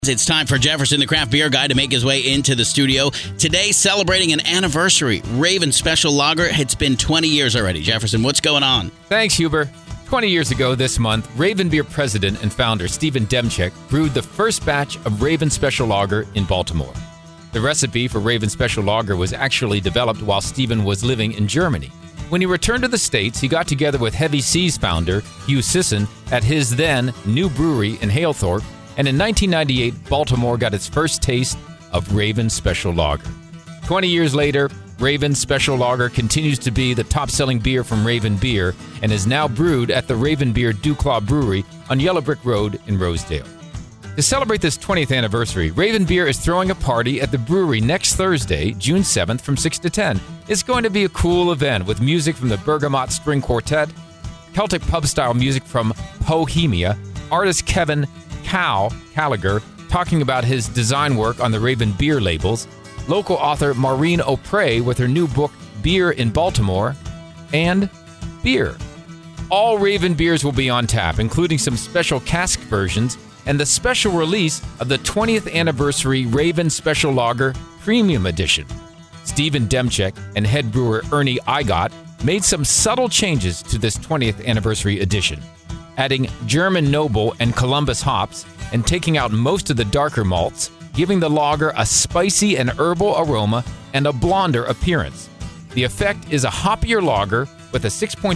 It's time for Jefferson, the craft beer guy, to make his way into the studio. Today, celebrating an anniversary. Raven Special Lager. It's been 20 years already. Jefferson, what's going on? Thanks, Huber. 20 years ago this month, Raven Beer president and founder Steven Demchek brewed the first batch of Raven Special Lager in Baltimore. The recipe for Raven Special Lager was actually developed while Steven was living in Germany. When he returned to the States, he got together with Heavy Seas founder Hugh Sisson at his then new brewery in Halethorpe, and in 1998, Baltimore got its first taste of Raven Special Lager. 20 years later, Raven Special Lager continues to be the top-selling beer from Raven Beer and is now brewed at the Raven Beer DuClaw Brewery on Yellow Brick Road in Rosedale. To celebrate this 20th anniversary, Raven Beer is throwing a party at the brewery next Thursday, June 7th from 6 to 10. It's going to be a cool event with music from the Bergamot String Quartet, Celtic pub-style music from Bohemia, artist Kevin Gallagher talking about his design work on the Raven Beer labels, local author Maureen O'Prey with her new book Beer in Baltimore, and beer. All Raven beers will be on tap, including some special cask versions and the special release of the 20th anniversary Raven Special Lager Premium Edition. Steven Demchek and head brewer Ernie Igot made some subtle changes to this 20th anniversary edition, adding German Noble and Columbus hops and taking out most of the darker malts, giving the lager a spicy and herbal aroma and a blonder appearance. The effect is a hoppier lager with a 6.5%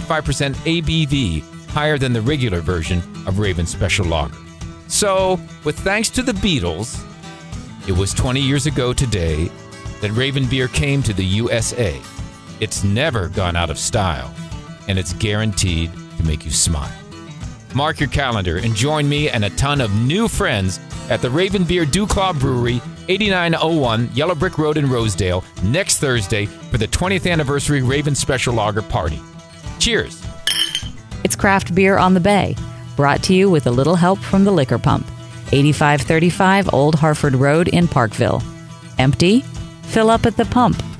ABV, higher than the regular version of Raven Special Lager. So, with thanks to the Beatles, it was 20 years ago today that Raven Beer came to the USA. It's never gone out of style, and it's guaranteed to make you smile. Mark your calendar and join me and a ton of new friends at the Raven Beer DuClaw Brewery, 8901 Yellow Brick Road in Rosedale, next Thursday for the 20th anniversary Raven Special Lager party. Cheers. It's craft beer on the bay, brought to you with a little help from the Liquor Pump, 8535 Old Harford Road in Parkville. Empty? Fill up at the pump.